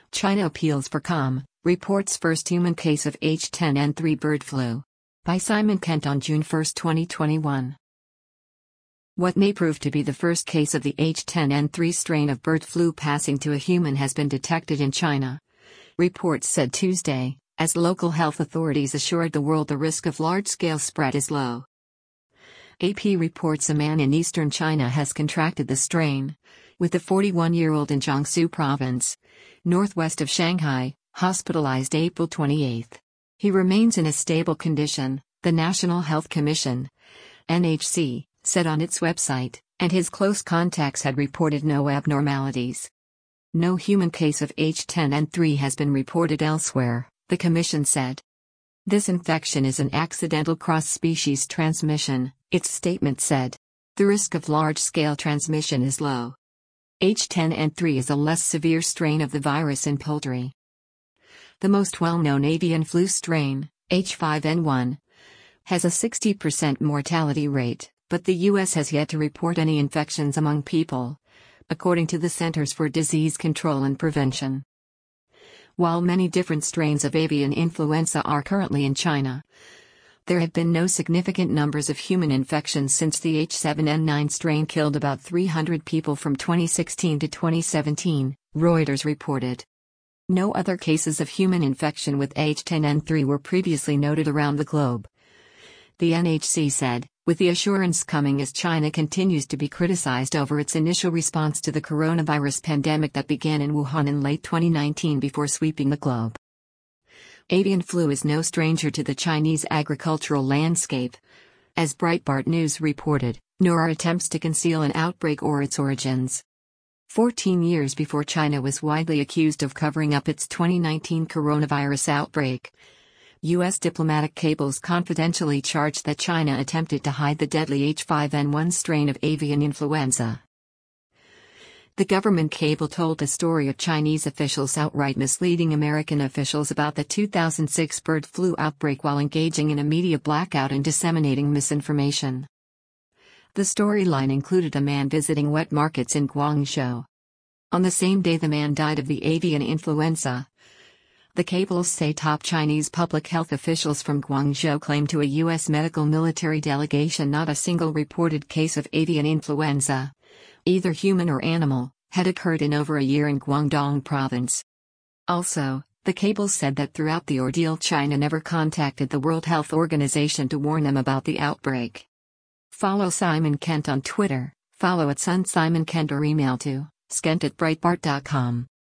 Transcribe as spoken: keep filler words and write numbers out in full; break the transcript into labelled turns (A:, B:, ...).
A: China appeals for calm, reports first human case of H ten N three bird flu. By Simon Kent on June first, twenty twenty-one. What may prove to be the first case of the H ten N three strain of bird flu passing to a human has been detected in China. Reports said Tuesday, as local health authorities assured the world the risk of large-scale spread is low. A P reports a man in eastern China has contracted the strain, with the forty-one-year-old in Jiangsu province, northwest of Shanghai, hospitalized April twenty-eighth. He remains in a stable condition, the National Health Commission, N H C, said on its website, and his close contacts had reported no abnormalities. No human case of H ten N three has been reported elsewhere, the commission said. This infection is an accidental cross-species transmission, its statement said. The risk of large-scale transmission is low. H ten N three is a less severe strain of the virus in poultry. The most well-known avian flu strain, H five N one, has a sixty percent mortality rate, but the U S has yet to report any infections among people, according to the Centers for Disease Control and Prevention. While many different strains of avian influenza are currently in China, there have been no significant numbers of human infections since the H seven N nine strain killed about three hundred people from twenty sixteen to twenty seventeen, Reuters reported. No other cases of human infection with H ten N three were previously noted around the globe. The N H C said, with the assurance coming as China continues to be criticized over its initial response to the coronavirus pandemic that began in Wuhan in late twenty nineteen before sweeping the globe. Avian flu is no stranger to the Chinese agricultural landscape, as Breitbart News reported, nor are attempts to conceal an outbreak or its origins. Fourteen years before China was widely accused of covering up its twenty nineteen coronavirus outbreak, U S diplomatic cables confidentially charged that China attempted to hide the deadly H five N one strain of avian influenza. The government cable told the story of Chinese officials outright misleading American officials about the two thousand six bird flu outbreak while engaging in a media blackout and disseminating misinformation. The storyline included a man visiting wet markets in Guangzhou. On the same day the man died of the avian influenza. The cables say top Chinese public health officials from Guangzhou claimed to a U S medical military delegation not a single reported case of avian influenza, either human or animal, had occurred in over a year in Guangdong province. Also, the cables said that throughout the ordeal China never contacted the World Health Organization to warn them about the outbreak. Follow Simon Kent on Twitter, follow at Sun Simon Kent or email to skent at breitbart dot com.